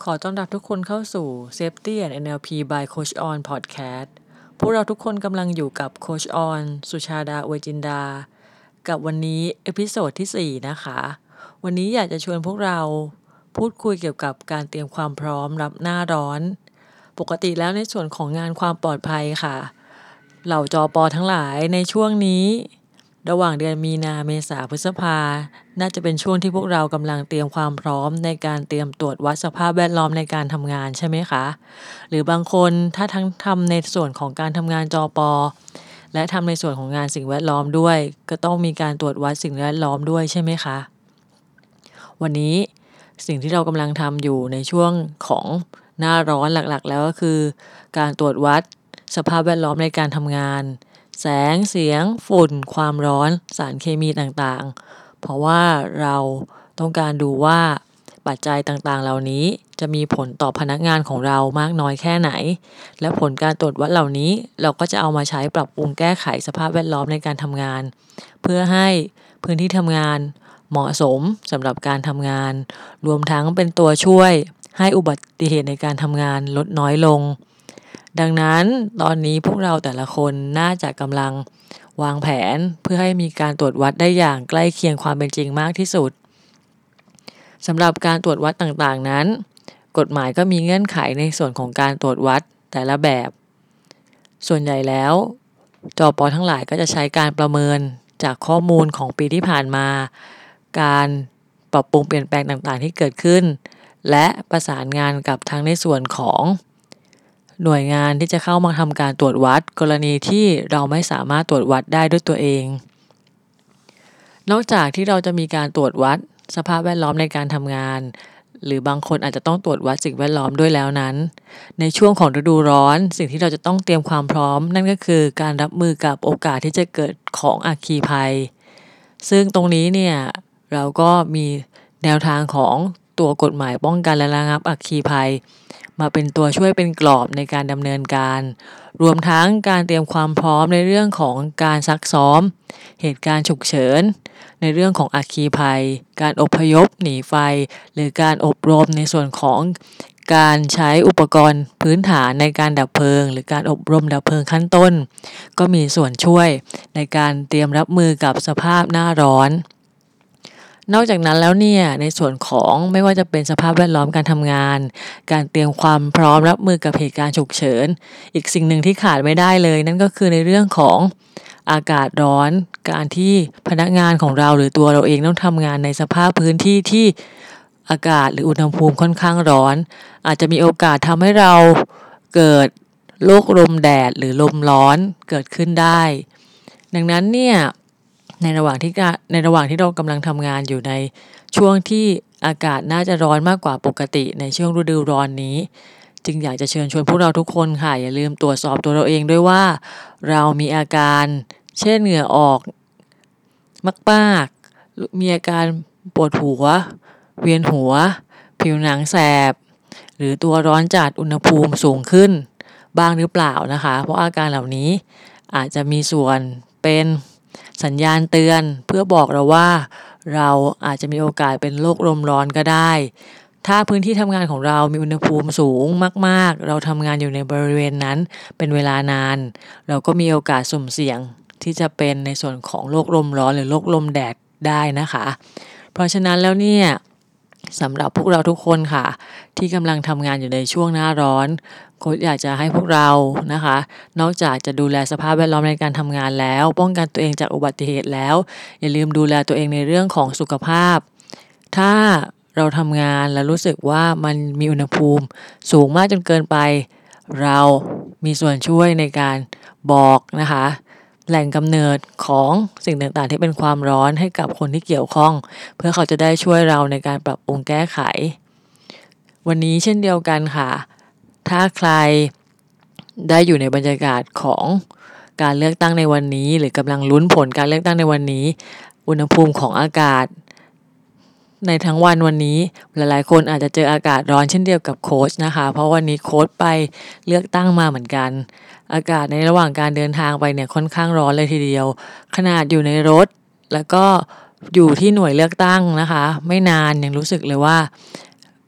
ขอต้อนรับทุกคนเข้าสู่ Safety and NLP by Coach On Podcast พวกเราทุกคนกำลังอยู่กับ Coach On สุชาดา อวยจินดา กับวันนี้เอพิโซดที่ 4 นะคะ วันนี้อยากจะชวนพวกเราพูดคุยเกี่ยวกับการเตรียมความพร้อมรับหน้าร้อน ปกติแล้วในส่วนของงานความปลอดภัยค่ะ เหล่าจป.ทั้งหลายในช่วงนี้ระหว่างเดือนมีนาเมษาพฤษภาน่าจะเป็นช่วงที่พวกเรากำลังเตรียมความพร้อมในการเตรียมตรวจวัดสภาพแวดล้อมในการทำงานใช่ไหมคะหรือบางคนถ้าทั้งทำในส่วนของการทำงานจป.และทำในส่วนของงานสิ่งแวดล้อมด้วยก็ต้องมีการตรวจวัดสิ่งแวดล้อมด้วยใช่ไหมคะวันนี้สิ่งที่เรากำลังทำอยู่ในช่วงของหน้าร้อนหลักๆแล้วก็คือการตรวจวัดสภาพแวดล้อมในการทำงานแสงเสียงฝุ่นความร้อนสารเคมีต่างๆเพราะว่าเราต้องการดูว่าปัจจัยต่างๆเหล่านี้จะมีผลต่อพนักงานของเรามากน้อยแค่ไหนและผลการตรวจวัดเหล่านี้เราก็จะเอามาใช้ปรับปรุงแก้ไขสภาพแวดล้อมในการทำงานเพื่อให้พื้นที่ทำงานเหมาะสมสำหรับการทำงานรวมทั้งเป็นตัวช่วยให้อุบัติเหตุในการทำงานลดน้อยลงดังนั้นตอนนี้พวกเราแต่ละคนน่าจะกำลังวางแผนเพื่อให้มีการตรวจวัดได้อย่างใกล้เคียงความเป็นจริงมากที่สุดสำหรับการตรวจวัดต่างๆนั้นกฎหมายก็มีเงื่อนไขในส่วนของการตรวจวัดแต่ละแบบส่วนใหญ่แล้วจป.ทั้งหลายก็จะใช้การประเมินจากข้อมูลของปีที่ผ่านมาการปรับปรุงเปลี่ยนแปลงต่างๆที่เกิดขึ้นและประสานงานกับทั้งในส่วนของหน่วยงานที่จะเข้ามาทำการตรวจวัดกรณีที่เราไม่สามารถตรวจวัดได้ด้วยตัวเองนอกจากที่เราจะมีการตรวจวัดสภาพแวดล้อมในการทำงานหรือบางคนอาจจะต้องตรวจวัดสิ่งแวดล้อมด้วยแล้วนั้นในช่วงของฤดูร้อนสิ่งที่เราจะต้องเตรียมความพร้อมนั่นก็คือการรับมือกับโอกาสที่จะเกิดของอัคคีภัยซึ่งตรงนี้เนี่ยเราก็มีแนวทางของตัวกฎหมายป้องกันและระงับอัคคีภัยมาเป็นตัวช่วยเป็นกรอบในการดำเนินการรวมทั้งการเตรียมความพร้อมในเรื่องของการซักซ้อมเหตุการณ์ฉุกเฉินในเรื่องของอัคคีภัยการอพยพหนีไฟหรือการอบรมในส่วนของการใช้อุปกรณ์พื้นฐานในการดับเพลิงหรือการอบรมดับเพลิงขั้นต้นก็มีส่วนช่วยในการเตรียมรับมือกับสภาพหน้าร้อนนอกจากนั้นแล้วเนี่ยในส่วนของไม่ว่าจะเป็นสภาพแวดล้อมการทำงานการเตรียมความพร้อมรับมือกับเหตุการณ์ฉุกเฉินอีกสิ่งหนึ่งที่ขาดไม่ได้เลยนั่นก็คือในเรื่องของอากาศร้อนการที่พนักงานของเราหรือตัวเราเองต้องทำงานในสภาพพื้นที่ที่อากาศหรืออุณหภูมิค่อนข้างร้อนอาจจะมีโอกาสทำให้เราเกิดโรคลมแดดหรือลมร้อนเกิดขึ้นได้ดังนั้นเนี่ยในระหว่างที่เรากำลังทำงานอยู่ในช่วงที่อากาศน่าจะร้อนมากกว่าปกติในช่วงฤดูร้อนนี้จึงอยากจะเชิญชวนพวกเราทุกคนค่ะอย่าลืมตรวจสอบตัวเราเองด้วยว่าเรามีอาการเช่นเหงื่อออกมากๆมีอาการปวดหัวเวียนหัวผิวหนังแสบหรือตัวร้อนจัดอุณหภูมิสูงขึ้นบ้างหรือเปล่านะคะเพราะอาการเหล่านี้อาจจะมีส่วนเป็นสัญญาณเตือนเพื่อบอกเราว่าเราอาจจะมีโอกาสเป็นโรคลมร้อนก็ได้ถ้าพื้นที่ทำงานของเรามีอุณหภูมิสูงมากๆเราทำงานอยู่ในบริเวณนั้นเป็นเวลานานเราก็มีโอกาสสุ่มเสี่ยงที่จะเป็นในส่วนของโรคลมร้อนหรือโรคลมแดดได้นะคะเพราะฉะนั้นแล้วเนี่ยสำหรับพวกเราทุกคนค่ะที่กำลังทำงานอยู่ในช่วงหน้าร้อนโค้ชอยากจะให้พวกเรานะคะนอกจากจะดูแลสภาพแวดล้อมในการทำงานแล้วป้องกันตัวเองจากอุบัติเหตุแล้วอย่าลืมดูแลตัวเองในเรื่องของสุขภาพถ้าเราทำงานแล้วรู้สึกว่ามันมีอุณหภูมิสูงมากจนเกินไปเรามีส่วนช่วยในการบอกนะคะแหล่งกำเนิดของสิ่งต่างๆที่เป็นความร้อนให้กับคนที่เกี่ยวข้องเพื่อเขาจะได้ช่วยเราในการปรับปรุงแก้ไขวันนี้เช่นเดียวกันค่ะถ้าใครได้อยู่ในบรรยากาศของการเลือกตั้งในวันนี้หรือกำลังลุ้นผลการเลือกตั้งในวันนี้อุณหภูมิของอากาศในทั้งวันนี้หลายๆคนอาจจะเจออากาศร้อนเช่นเดียวกับโค้ชนะคะเพราะวันนี้โค้ชไปเลือกตั้งมาเหมือนกันอากาศในระหว่างการเดินทางไปเนี่ยค่อนข้างร้อนเลยทีเดียวขนาดอยู่ในรถแล้วก็อยู่ที่หน่วยเลือกตั้งนะคะไม่นานยังรู้สึกเลยว่า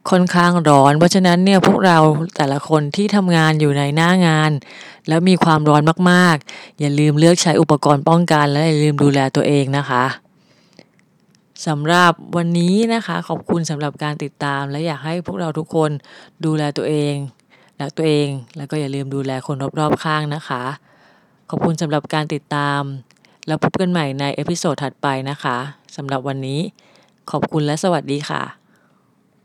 ค่อนข้างร้อนเพราะฉะนั้นเนี่ยพวกเราแต่ละคนที่ทำงานอยู่ในหน้างานแล้วมีความร้อนมากๆอย่าลืมเลือกใช้อุปกรณ์ป้องกันและอย่าลืมดูแลตัวเองนะคะสำหรับวันนี้นะคะขอบคุณสำหรับการติดตามและอยากให้พวกเราทุกคนดูแลตัวเองรักตัวเองแล้วก็อย่าลืมดูแลคนรอบๆข้างนะคะขอบคุณสำหรับการติดตามแล้วพบกันใหม่ในเอพิโซดถัดไปนะคะสำหรับวันนี้ขอบคุณและสวัสดีค่ะ